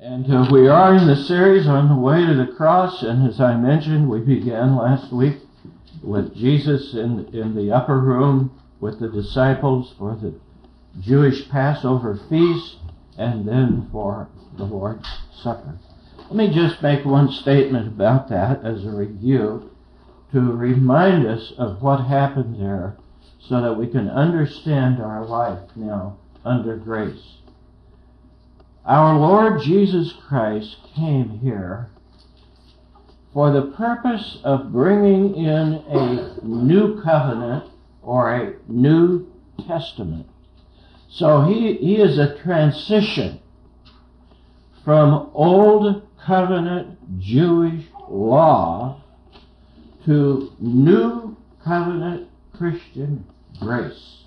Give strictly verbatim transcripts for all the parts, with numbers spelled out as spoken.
And uh, we are in the series on the way to the cross, and as I mentioned, we began last week with Jesus in, in the upper room with the disciples for the Jewish Passover feast, and then for the Lord's Supper. Let me just make one statement about that as a review to remind us of what happened there so that we can understand our life now under grace. Our Lord Jesus Christ came here for the purpose of bringing in a new covenant or a new testament. So he, he is a transition from old covenant Jewish law to new covenant Christian grace.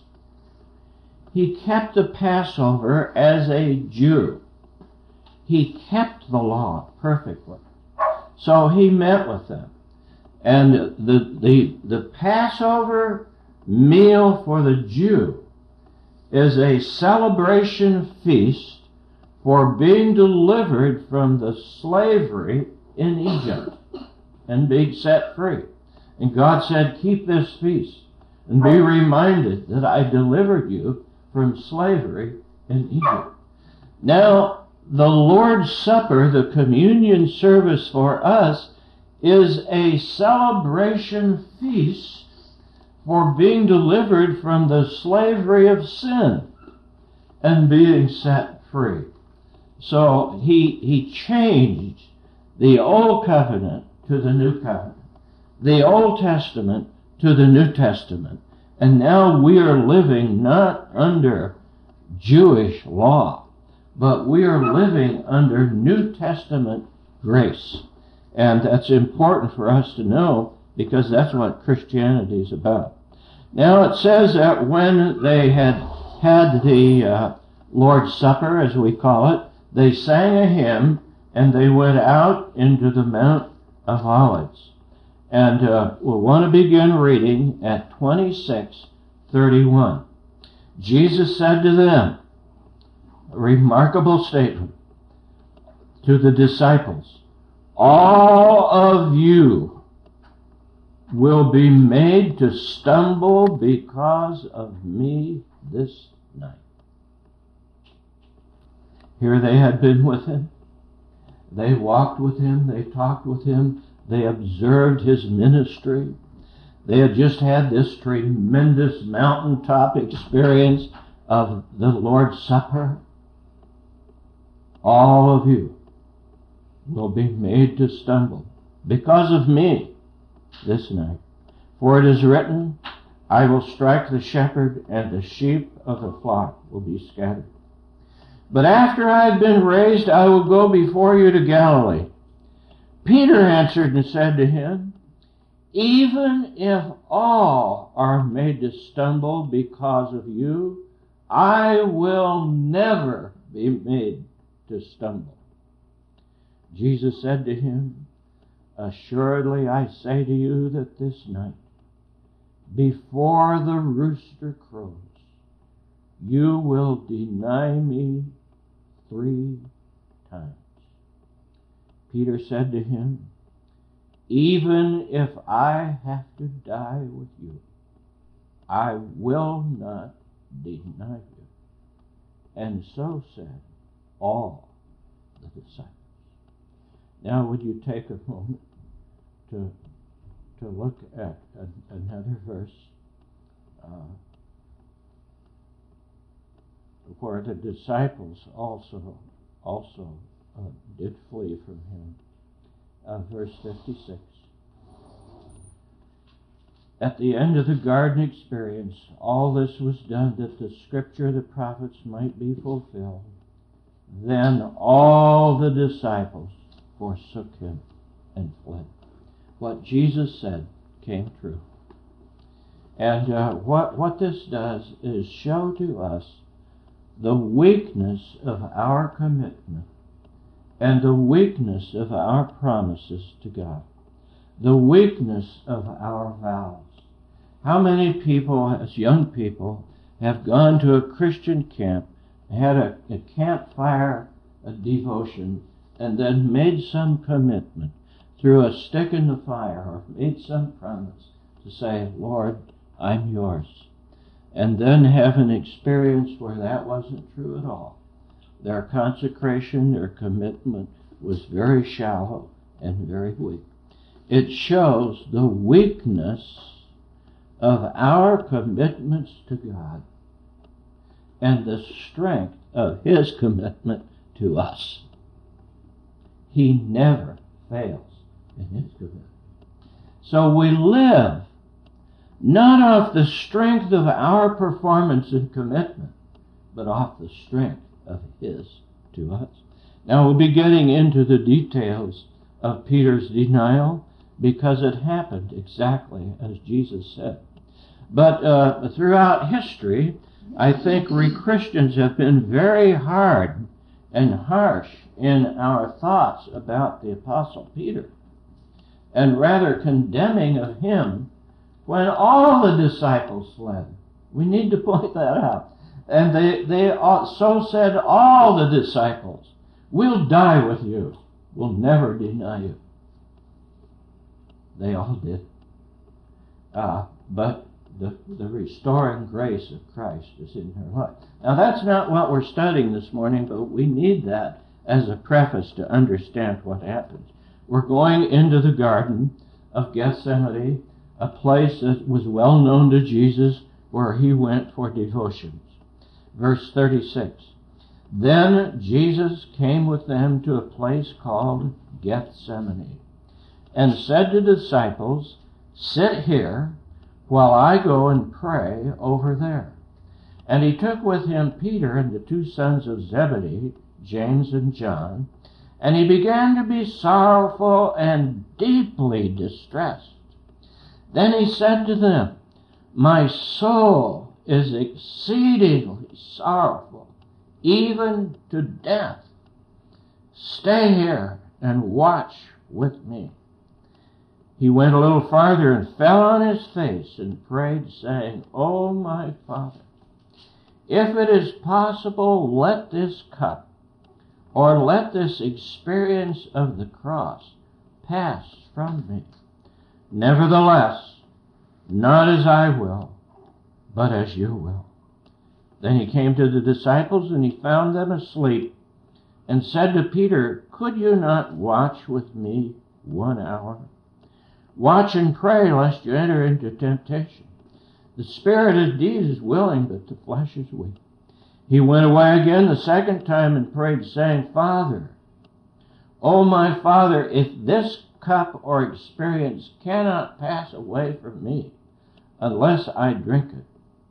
He kept the Passover as a Jew. He kept the law perfectly. So he met with them. And the, the, the Passover meal for the Jew is a celebration feast for being delivered from the slavery in Egypt and being set free. And God said, keep this feast and be reminded that I delivered you from slavery in Egypt. Now, the Lord's Supper, the communion service for us, is a celebration feast for being delivered from the slavery of sin and being set free. So he, he changed the Old Covenant to the New Covenant, the Old Testament to the New Testament. And now we are living not under Jewish law, but we are living under New Testament grace. And that's important for us to know because that's what Christianity is about. Now it says that when they had had the uh, Lord's Supper, as we call it, they sang a hymn and they went out into the Mount of Olives. And uh, we'll want to begin reading at twenty-six thirty-one. Jesus said to them, a remarkable statement to the disciples, all of you will be made to stumble because of me this night. Here they had been with him. They walked with him. They talked with him. They observed his ministry. They had just had this tremendous mountaintop experience of the Lord's Supper. All of you will be made to stumble because of me this night. For it is written, I will strike the shepherd, and the sheep of the flock will be scattered. But after I have been raised, I will go before you to Galilee. Peter answered and said to him, even if all are made to stumble because of you, I will never be made to stumble. Jesus said to him, assuredly I say to you that this night, before the rooster crows, you will deny me three times. Peter said to him, even if I have to die with you, I will not deny you. And so said all the disciples. Now would you take a moment to, to look at a, another verse uh, where the disciples also, also uh, did flee from him. Uh, verse fifty-six. At the end of the garden experience, all this was done that the scripture of the prophets might be fulfilled. Then all the disciples forsook him and fled. What Jesus said came true. And uh, what, what this does is show to us the weakness of our commitment and the weakness of our promises to God, the weakness of our vows. How many people, as young people, have gone to a Christian camp, had a, a campfire a devotion and then made some commitment, threw a stick in the fire or made some promise to say, Lord, I'm yours, and then have an experience where that wasn't true at all. Their consecration, their commitment was very shallow and very weak. It shows the weakness of our commitments to God and the strength of His commitment to us. He never fails in His commitment. So we live not off the strength of our performance and commitment, but off the strength of His to us. Now we'll be getting into the details of Peter's denial because it happened exactly as Jesus said. But uh, throughout history, I think we Christians have been very hard and harsh in our thoughts about the Apostle Peter, and rather condemning of him when all the disciples fled. We need to point that out. And they, they so said all the disciples, we'll die with you. We'll never deny you. They all did. Uh, but the, the restoring grace of Christ is in their life. Now that's not what we're studying this morning, but we need that as a preface to understand what happens. We're going into the Garden of Gethsemane, a place that was well known to Jesus where He went for devotions. Verse thirty-six, Then Jesus came with them to a place called Gethsemane, and said to the disciples, Sit here, while I go and pray over there. And He took with Him Peter and the two sons of Zebedee, James and John, and He began to be sorrowful and deeply distressed. Then He said to them, My soul is exceedingly sorrowful, even to death. Stay here and watch with me. He went a little farther and fell on His face and prayed, saying, O my Father, if it is possible, let this cup, or let this experience of the cross, pass from me. Nevertheless, not as I will, but as you will. Then He came to the disciples, and He found them asleep, and said to Peter, Could you not watch with me one hour? Watch and pray, lest you enter into temptation. The spirit indeed is willing, but the flesh is weak. He went away again the second time and prayed, saying, Father, O my Father, if this cup or experience cannot pass away from me unless I drink it,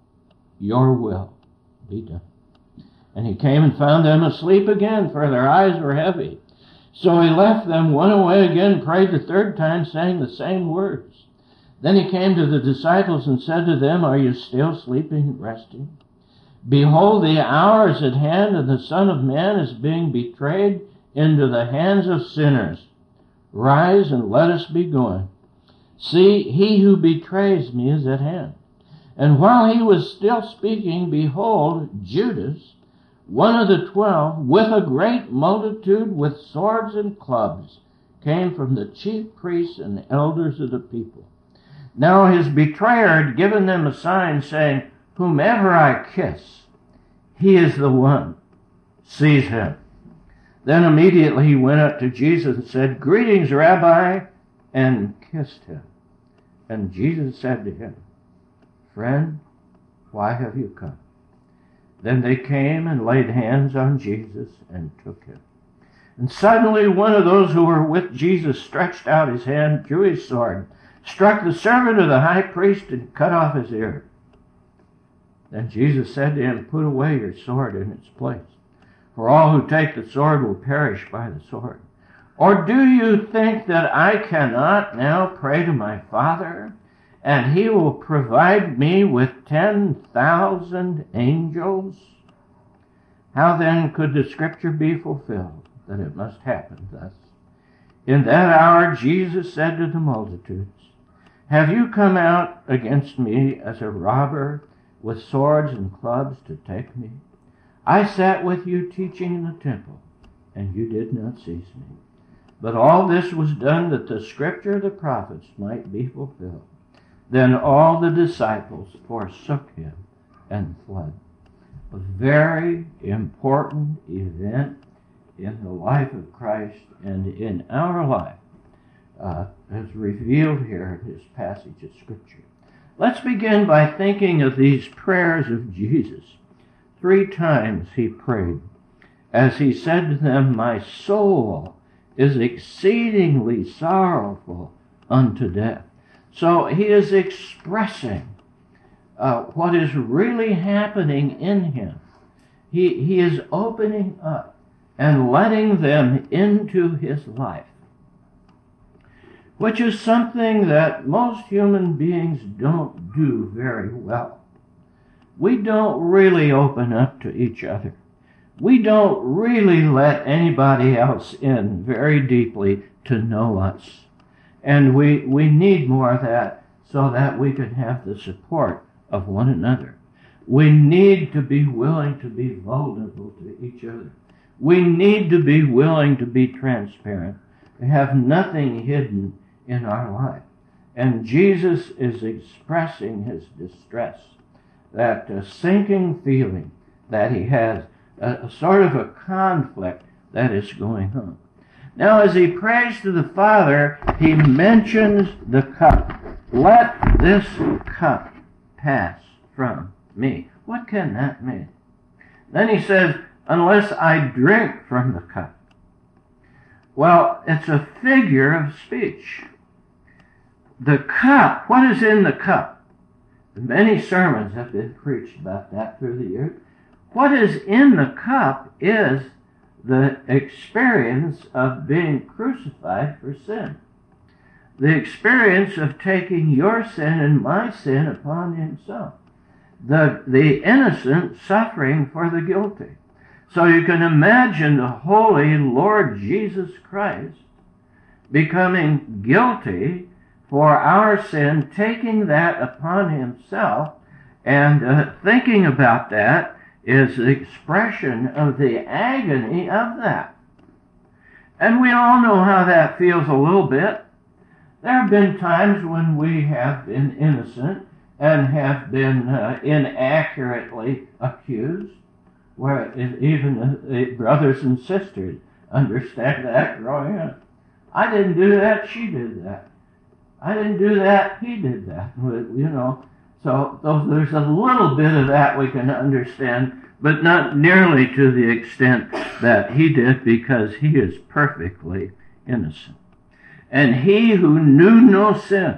your will be done. And He came and found them asleep again, for their eyes were heavy. So He left them, went away again, prayed the third time, saying the same words. Then He came to the disciples and said to them, Are you still sleeping and resting? Behold, the hour is at hand, and the Son of Man is being betrayed into the hands of sinners. Rise and let us be going. See, he who betrays me is at hand. And while He was still speaking, behold, Judas, one of the twelve, with a great multitude with swords and clubs, came from the chief priests and elders of the people. Now his betrayer had given them a sign, saying, Whomever I kiss, he is the one. Seize him. Then immediately he went up to Jesus and said, Greetings, Rabbi, and kissed him. And Jesus said to him, Friend, why have you come? Then they came and laid hands on Jesus and took him. And suddenly one of those who were with Jesus stretched out his hand, drew his sword, struck the servant of the high priest, and cut off his ear. Then Jesus said to him, Put away your sword in its place, for all who take the sword will perish by the sword. Or do you think that I cannot now pray to my Father, and He will provide me with ten thousand angels? How then could the scripture be fulfilled, that it must happen thus? In that hour Jesus said to the multitudes, Have you come out against me as a robber with swords and clubs to take me? I sat with you teaching in the temple, and you did not seize me. But all this was done that the scripture of the prophets might be fulfilled. Then all the disciples forsook him and fled. A very important event in the life of Christ and in our life uh, is revealed here in this passage of Scripture. Let's begin by thinking of these prayers of Jesus. Three times he prayed, as he said to them, "My soul is exceedingly sorrowful unto death." So he is expressing uh, what is really happening in him. He, he is opening up and letting them into his life, which is something that most human beings don't do very well. We don't really open up to each other. We don't really let anybody else in very deeply to know us. And we, we need more of that so that we can have the support of one another. We need to be willing to be vulnerable to each other. We need to be willing to be transparent, to have nothing hidden in our life. And Jesus is expressing his distress, that uh, sinking feeling that he has, a, a sort of a conflict that is going on. Now, as he prays to the Father, he mentions the cup. Let this cup pass from me. What can that mean? Then he says, unless I drink from the cup. Well, it's a figure of speech. The cup, what is in the cup? Many sermons have been preached about that through the years. What is in the cup is the experience of being crucified for sin. The experience of taking your sin and my sin upon himself. The, the innocent suffering for the guilty. So you can imagine the holy Lord Jesus Christ becoming guilty for our sin, taking that upon himself, and uh, thinking about that is the expression of the agony of that. And we all know how that feels a little bit. There have been times when we have been innocent and have been uh, inaccurately accused, where even uh, brothers and sisters understand that growing up. I didn't do that, she did that. I didn't do that, he did that. You know, so there's a little bit of that we can understand, but not nearly to the extent that he did, because he is perfectly innocent. And he who knew no sin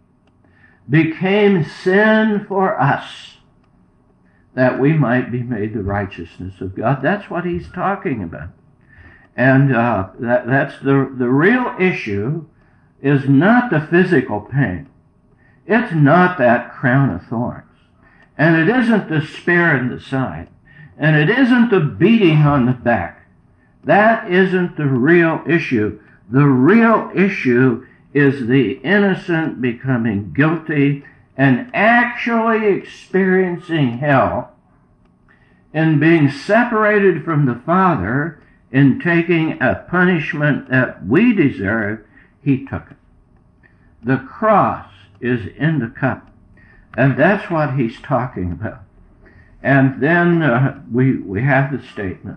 became sin for us, that we might be made the righteousness of God. That's what he's talking about. And uh, that, that's the, the real issue is not the physical pain. It's not that crown of thorns. And it isn't the spear in the side. And it isn't the beating on the back. That isn't the real issue. The real issue is the innocent becoming guilty and actually experiencing hell in being separated from the Father, in taking a punishment that we deserve. He took it. The cross is in the cup. And that's what he's talking about. And then uh, we we have the statement.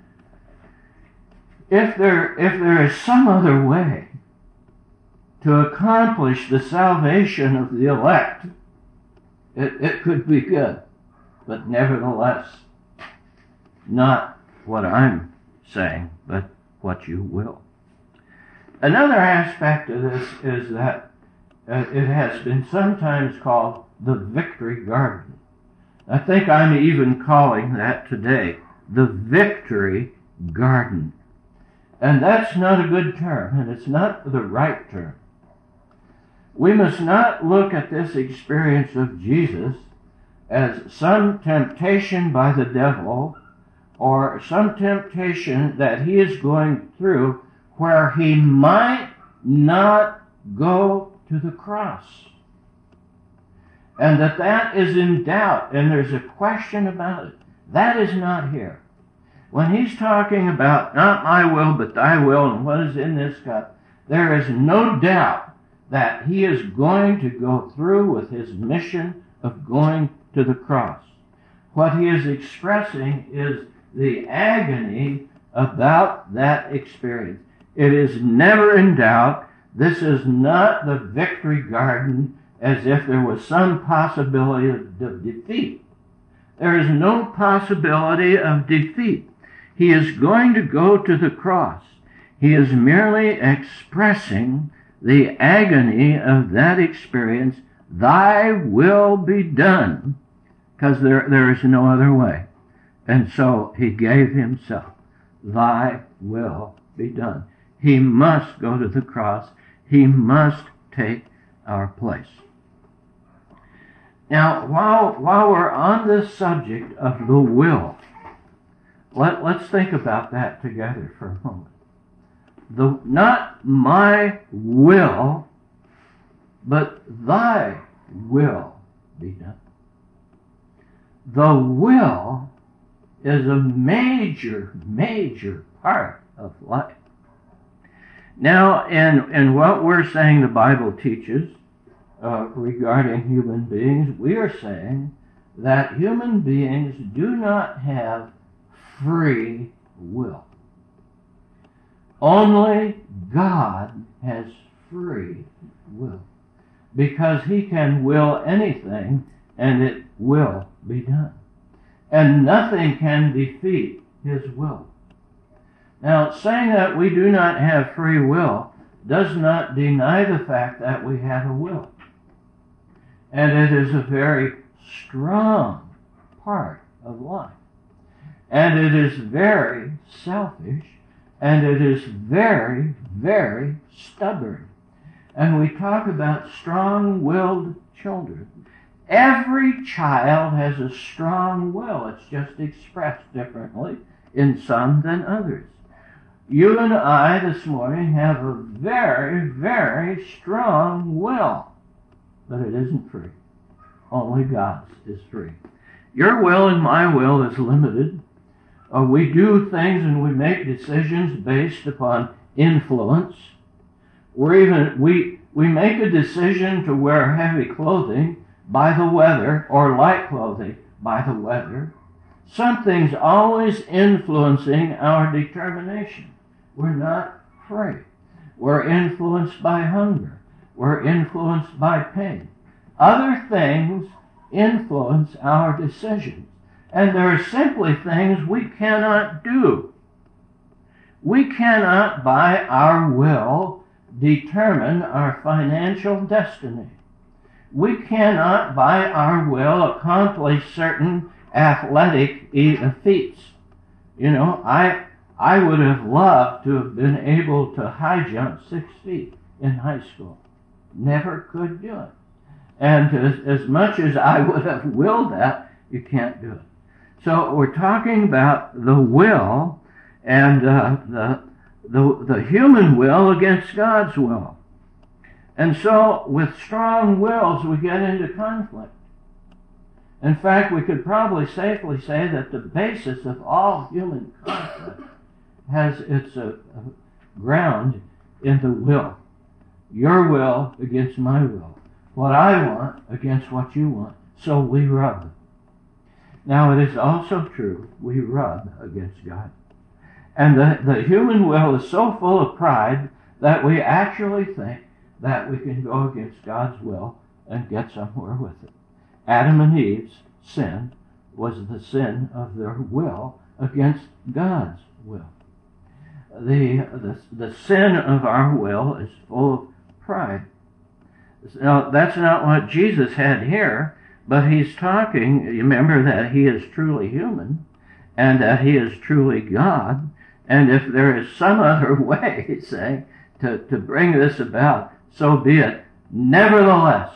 If there if there is some other way to accomplish the salvation of the elect, it, it could be good. But nevertheless, not what I'm saying, but what you will. Another aspect of this is that uh, it has been sometimes called the victory garden. I think I'm even calling that today the victory garden. And that's not a good term, and it's not the right term. We must not look at this experience of Jesus as some temptation by the devil, or some temptation that he is going through where he might not go to the cross. And that that is in doubt, and there's a question about it. That is not here. When he's talking about not my will but thy will and what is in this cup, there is no doubt that he is going to go through with his mission of going to the cross. What he is expressing is the agony about that experience. It is never in doubt. This is not the victory garden as if there was some possibility of, of defeat. There is no possibility of defeat. He is going to go to the cross. He is merely expressing the agony of that experience. Thy will be done, because there, there is no other way. And so he gave himself. Thy will be done. He must go to the cross. He must take our place. Now, while, while we're on this subject of the will, let, let's think about that together for a moment. The, not my will, but thy will be done. The will is a major, major part of life. Now, in, in what we're saying the Bible teaches uh, regarding human beings, we are saying that human beings do not have free will. Only God has free will, because he can will anything and it will be done. And nothing can defeat his will. Now, saying that we do not have free will does not deny the fact that we have a will. And it is a very strong part of life. And it is very selfish, and it is very, very stubborn. And we talk about strong-willed children. Every child has a strong will. It's just expressed differently in some than others. You and I this morning have a very, very strong will, but it isn't free. Only God's is free. Your will and my will is limited. Uh, we do things and we make decisions based upon influence. We're even, we, we make a decision to wear heavy clothing by the weather or light clothing by the weather. Something's always influencing our determination. We're not free. We're influenced by hunger. We're influenced by pain. Other things influence our decisions. And there are simply things we cannot do. We cannot, by our will, determine our financial destiny. We cannot, by our will, accomplish certain athletic feats. You know, I I would have loved to have been able to high jump six feet in high school. Never could do it. And as, as much as I would have willed that, you can't do it. So we're talking about the will and uh, the, the, the human will against God's will. And so with strong wills, we get into conflict. In fact, we could probably safely say that the basis of all human conflict has its uh, ground in the will. Your will against my will. What I want against what you want. So we rub. Now it is also true, we rub against God. And the, the human will is so full of pride that we actually think that we can go against God's will and get somewhere with it. Adam and Eve's sin was the sin of their will against God's will. The, the, the sin of our will is full of pride. Now, that's not what Jesus had here, but he's talking, remember that he is truly human, and that he is truly God, and if there is some other way, say, to, to bring this about, so be it. Nevertheless,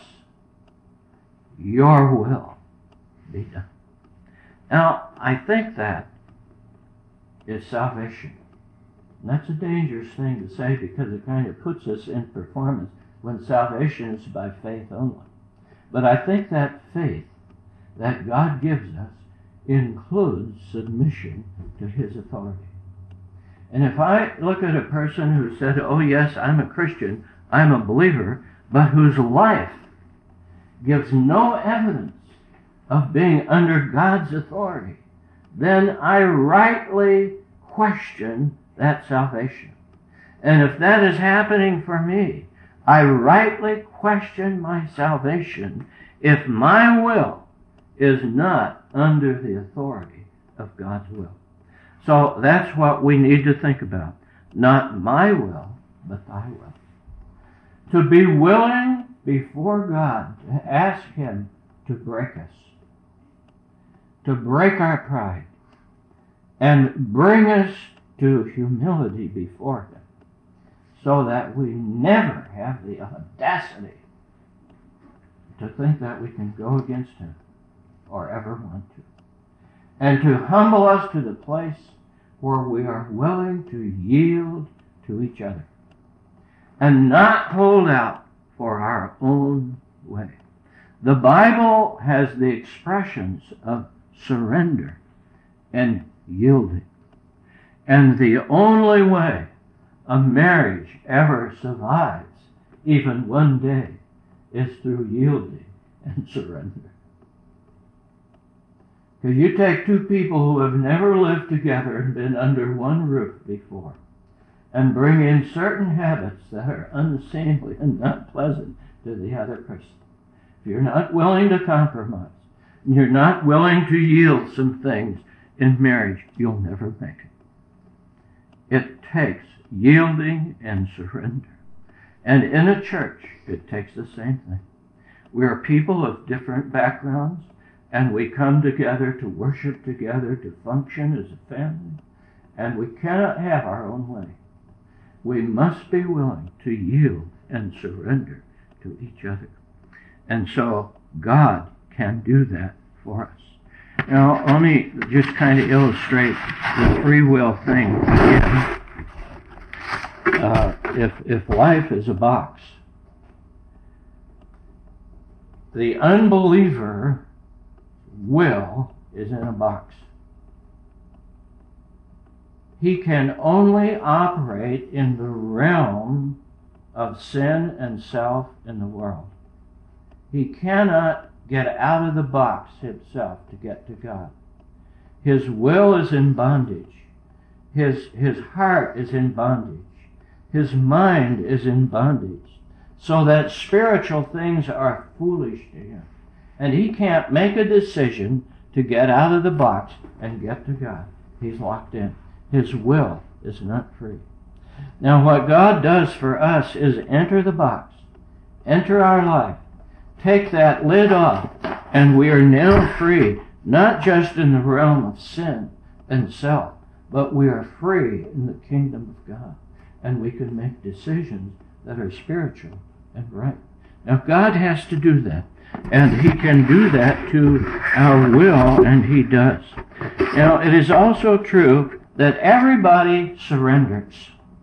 your will be done. Now, I think that is salvation. And that's a dangerous thing to say because it kind of puts us in performance when salvation is by faith only. But I think that faith that God gives us includes submission to his authority. And if I look at a person who said, oh yes, I'm a Christian, I'm a believer, but whose life gives no evidence of being under God's authority, then I rightly question that salvation. And if that is happening for me, I rightly question my salvation if my will is not under the authority of God's will. So that's what we need to think about. Not my will, but thy will. To be willing before God to ask him to break us, to break our pride, and bring us to humility before him, so that we never have the audacity to think that we can go against him or ever want to. And to humble us to the place where we are willing to yield to each other and not hold out for our own way. The Bible has the expressions of surrender and yielding. And the only way a marriage ever survives, even one day, is through yielding and surrender. Because you take two people who have never lived together and been under one roof before, and bring in certain habits that are unseemly and not pleasant to the other person. If you're not willing to compromise, and you're not willing to yield some things in marriage, you'll never make it. It takes yielding and surrender. And in a church, it takes the same thing. We are people of different backgrounds, and we come together to worship together, to function as a family, and we cannot have our own way. We must be willing to yield and surrender to each other. And so God can do that for us. Now, let me just kind of illustrate the free will thing again. Uh, if, if life is a box, the unbeliever will is in a box. He can only operate in the realm of sin and self in the world. He cannot get out of the box himself to get to God. His will is in bondage. His, his heart is in bondage. His mind is in bondage. So that spiritual things are foolish to him. And he can't make a decision to get out of the box and get to God. He's locked in. His will is not free. Now what God does for us is enter the box, enter our life, take that lid off, and we are now free, not just in the realm of sin and self, but we are free in the kingdom of God. And we can make decisions that are spiritual and right. Now God has to do that. And he can do that to our will, and he does. Now, it is also true that everybody surrenders.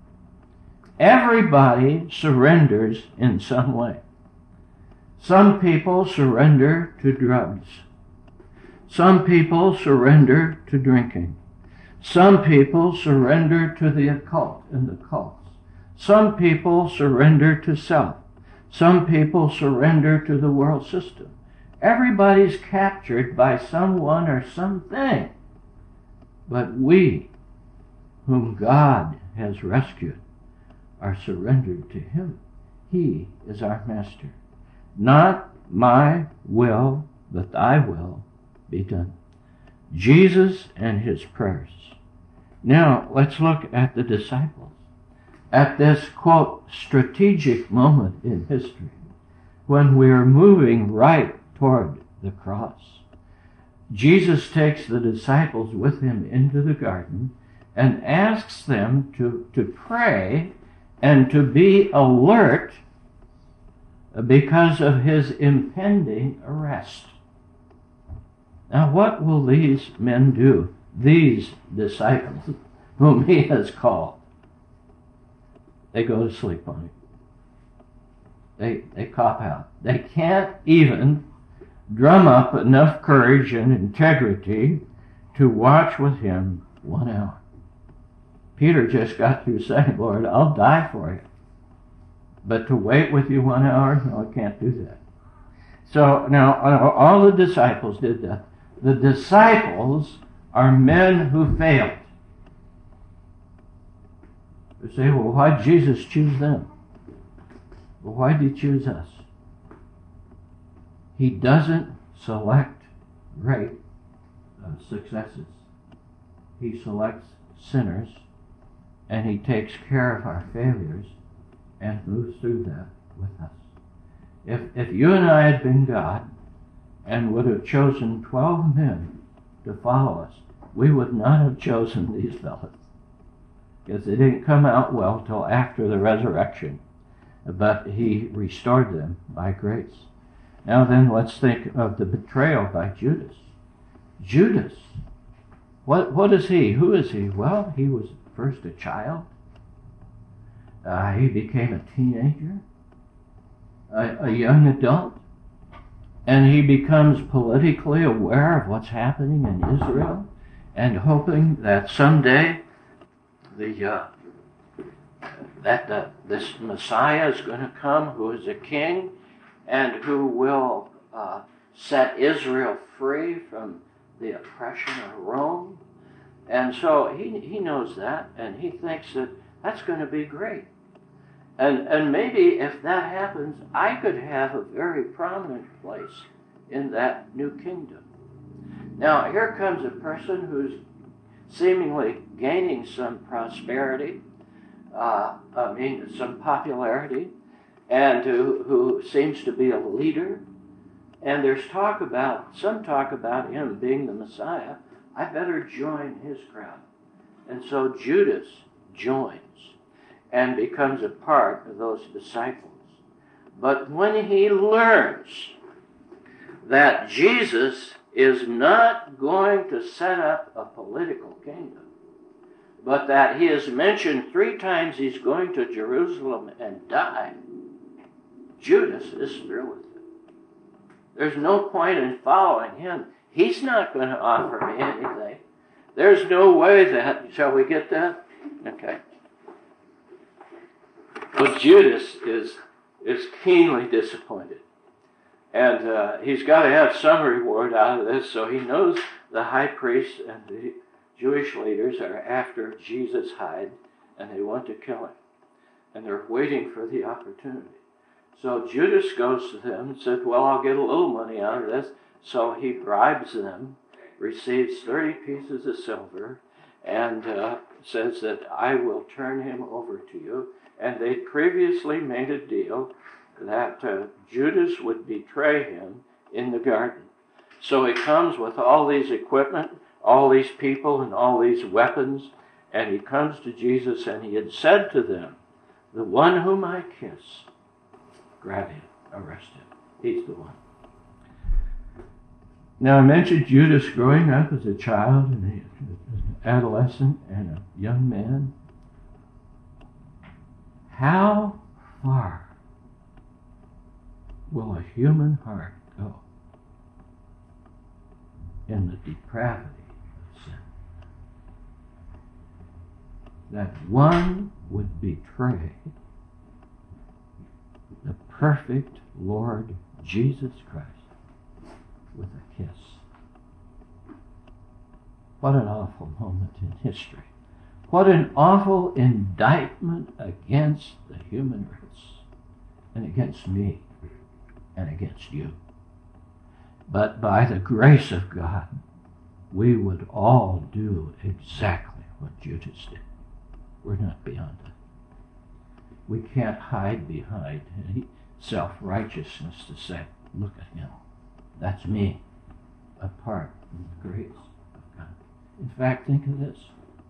Everybody surrenders in some way. Some people surrender to drugs. Some people surrender to drinking. Some people surrender to the occult and the cults. Some people surrender to self. Some people surrender to the world system. Everybody's captured by someone or something. But we, whom God has rescued, are surrendered to him. He is our master. Not my will, but thy will be done. Jesus and his prayers. Now, let's look at the disciples. At this, quote, strategic moment in history, when we are moving right toward the cross, Jesus takes the disciples with him into the garden and asks them to, to pray and to be alert because of his impending arrest. Now, what will these men do, these disciples whom he has called? They go to sleep on it. They, they cop out. They can't even drum up enough courage and integrity to watch with him one hour. Peter just got through saying, Lord, I'll die for you. But to wait with you one hour, no, I can't do that. So now all the disciples did that. The disciples are men who failed. You say, well, why did Jesus choose them? Well, why did he choose us? He doesn't select great uh, successes. He selects sinners, and he takes care of our failures and moves through that with us. If, if you and I had been God and would have chosen twelve men to follow us, we would not have chosen these fellows, because they didn't come out well till after the resurrection. But he restored them by grace. Now then, let's think of the betrayal by Judas. Judas, what what is he? Who is he? Well, he was first a child. Uh, he became a teenager, a, a young adult, and he becomes politically aware of what's happening in Israel, and hoping that someday the uh, that the, this Messiah is going to come, who is a king, and who will uh, set Israel free from the oppression of Rome. And so he he knows that, and he thinks that that's going to be great. And and maybe if that happens, I could have a very prominent place in that new kingdom. Now, here comes a person who's seemingly gaining some prosperity, uh, I mean, some popularity, and who, who seems to be a leader. And there's talk about, some talk about him being the Messiah. I better join his crowd. And so Judas joins and becomes a part of those disciples. But when he learns that Jesus is not going to set up a political kingdom, but that he is mentioned three times he's going to Jerusalem and die, Judas is through with it. There's no point in following him. He's not going to offer me anything. There's no way that, shall we get that? Okay. But Judas is, is keenly disappointed. And uh, he's got to have some reward out of this, so he knows the high priest and the Jewish leaders are after Jesus' hide, and they want to kill him. And they're waiting for the opportunity. So Judas goes to them and said, well, I'll get a little money out of this. So he bribes them, receives thirty pieces of silver, and uh, says that I will turn him over to you. And they'd previously made a deal that uh, Judas would betray him in the garden. So he comes with all these equipment, all these people, and all these weapons, and he comes to Jesus, and he had said to them, the one whom I kiss, grab him, arrest him. He's the one. Now, I mentioned Judas growing up as a child and an adolescent and a young man. How far will a human heart go in the depravity of sin? That one would betray the perfect Lord Jesus Christ with a kiss. What an awful moment in history. What an awful indictment against the human race and against me and against you. But by the grace of God, we would all do exactly what Judas did. We're not beyond it. We can't hide behind any self-righteousness to say, look at him. That's me, apart from the grace of God. In fact, think of this.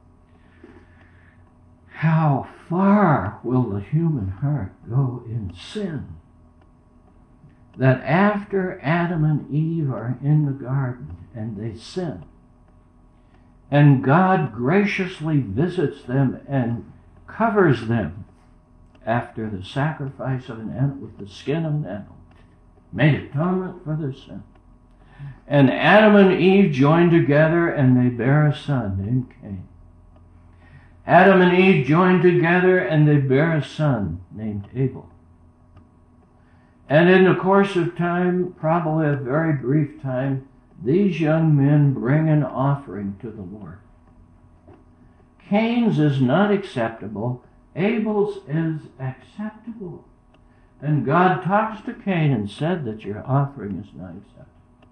How far will the human heart go in sin that after Adam and Eve are in the garden and they sin, and God graciously visits them and covers them after the sacrifice of an animal with the skin of an animal, made atonement for their sin. And Adam and Eve joined together, and they bare a son named Cain. Adam and Eve joined together, and they bare a son named Abel. And in the course of time, probably a very brief time, these young men bring an offering to the Lord. Cain's is not acceptable. Abel's is acceptable. And God talks to Cain and said that your offering is not acceptable.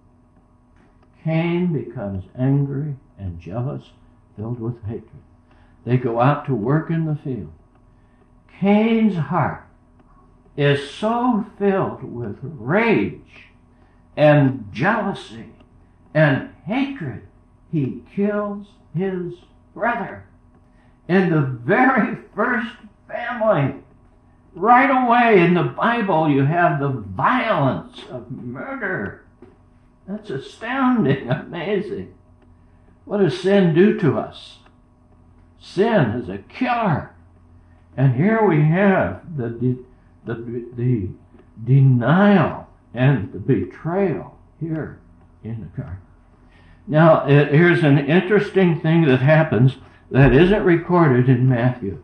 Cain becomes angry and jealous, filled with hatred. They go out to work in the field. Cain's heart is so filled with rage and jealousy and hatred, he kills his brother. In the very first family, right away in the Bible, you have the violence of murder. That's astounding, amazing. What does sin do to us? Sin is a killer. And here we have the, de- the, the denial and the betrayal here in the garden. Now, it, here's an interesting thing that happens that isn't recorded in Matthew,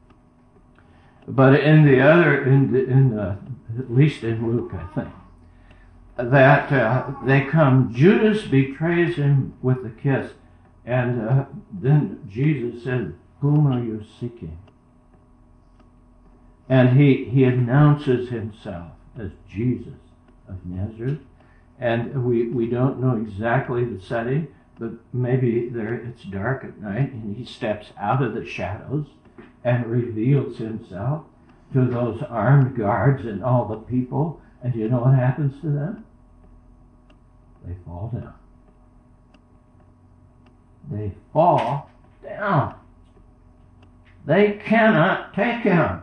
but in the other, in, the, in the, at least in Luke, I think, that uh, they come, Judas betrays him with a kiss, and uh, then Jesus said, "Whom are you seeking?" And he, he announces himself as Jesus of Nazareth. And we, we don't know exactly the setting, but maybe there it's dark at night, and he steps out of the shadows and reveals himself to those armed guards and all the people. And do you know what happens to them? They fall down. They fall down. They cannot take him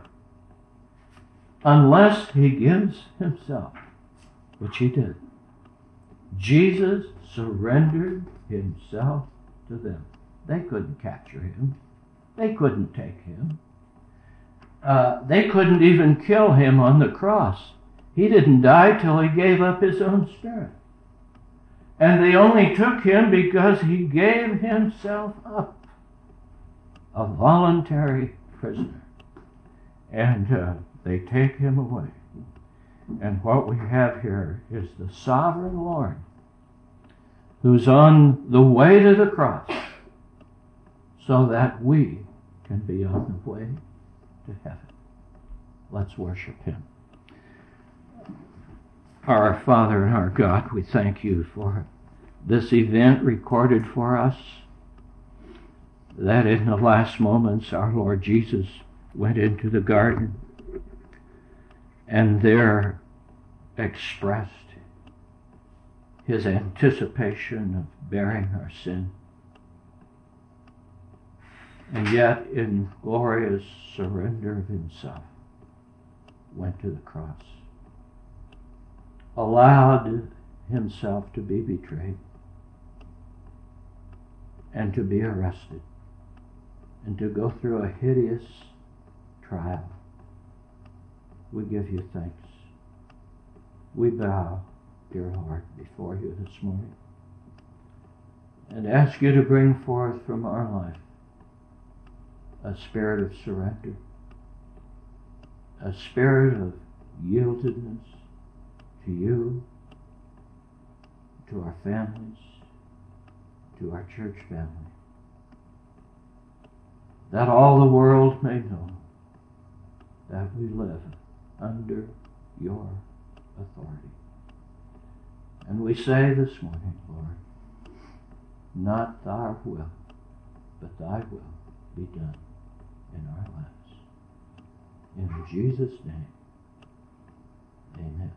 unless he gives himself, which he did. Jesus surrendered himself to them. They couldn't capture him. They couldn't take him. Uh, they couldn't even kill him on the cross. He didn't die till he gave up his own spirit. And they only took him because he gave himself up, a voluntary prisoner. And uh, they take him away. And what we have here is the sovereign Lord who's on the way to the cross so that we can be on the way to heaven. Let's worship him. Our Father and our God, we thank you for this event recorded for us, that in the last moments our Lord Jesus went into the garden and there expressed his anticipation of bearing our sin. And yet, in glorious surrender of himself, went to the cross, allowed himself to be betrayed and to be arrested and to go through a hideous trial. We give you thanks. We bow, dear Lord, before you this morning and ask you to bring forth from our life a spirit of surrender, a spirit of yieldedness to you, to our families, to our church family, that all the world may know that we live under your authority. And we say this morning, Lord, not thy will, but thy will be done in our lives. In Jesus' name, amen.